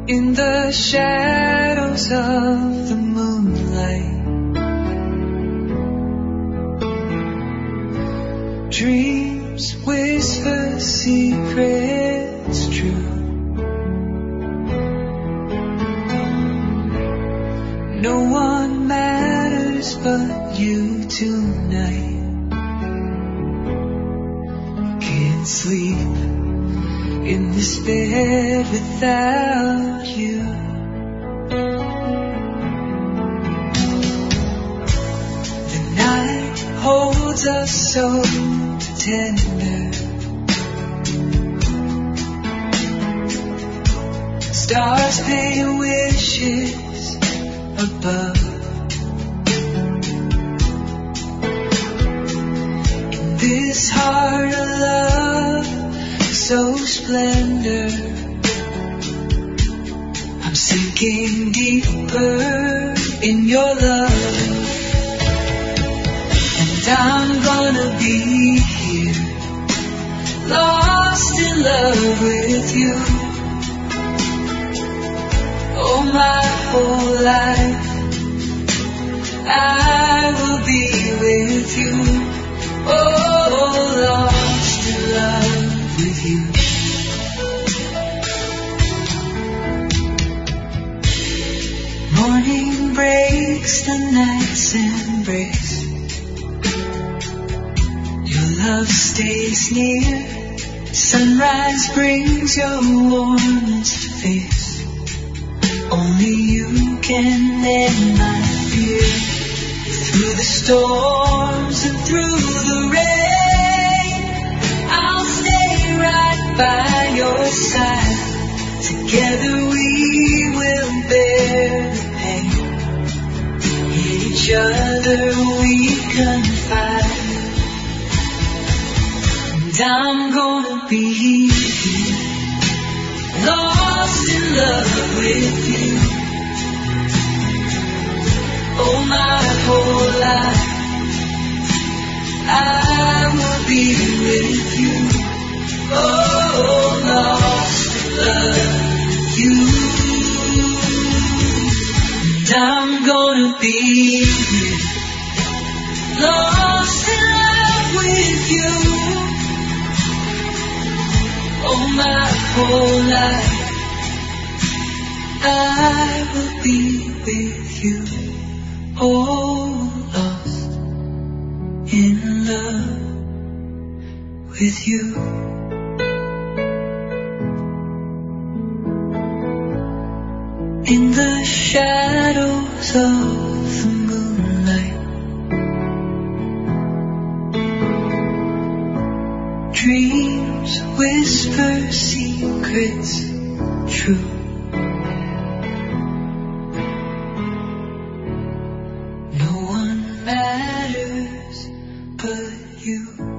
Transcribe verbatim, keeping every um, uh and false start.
in the shadows of the moonlight. Dreams whisper secrets true. No one matters but you tonight. Can't sleep in this bed without you. The night holds us so tender. Stars pay wishes above. In this heart of love, so splendor, I'm sinking deeper in your love. And I'm gonna be here, lost in love with you. Oh, my whole life I will be with you. Oh, lost in love with you. Morning breaks the night's embrace. Your love stays near. Sunrise brings your warmest face. Only you can end my fear. Through the storms and through the rain, I'll stay right by your side. Together we will bear the pain. In each other we confide. And I'm gonna be here, lost in love with you. Oh, my whole life I will be with you. Oh, lost in love with you. And I'm gonna be here, lost in love with you. Oh, my whole life I will be with you. Oh, lost in love with you. In the shadows of the moonlight, dreams whisper secrets true. No one matters but you.